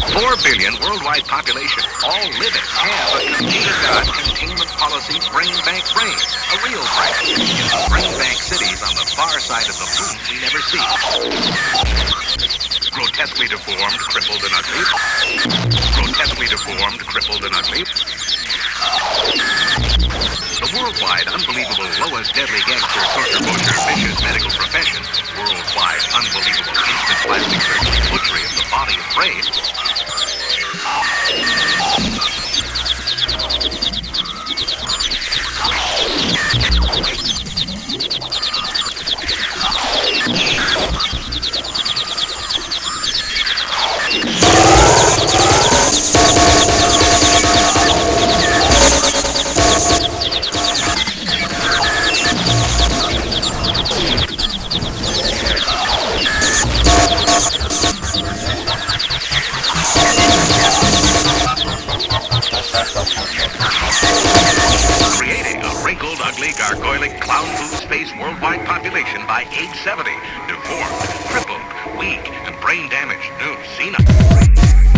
4 billion worldwide population, all living, have a computer god containment policy brain bank brain. A real brain. In the brain bank cities on the far side of the moon we never see. Grotesquely deformed, crippled and ugly. Grotesquely deformed, crippled and ugly. The worldwide unbelievable lowest deadly gangster, torture butcher, vicious medical profession. Worldwide unbelievable instant plastic surgery butchery of the body and brain. Creating a wrinkled, ugly, gargoylic, clown-food-faced worldwide population by age 70. Deformed, crippled, weak, and brain damaged. No, senile.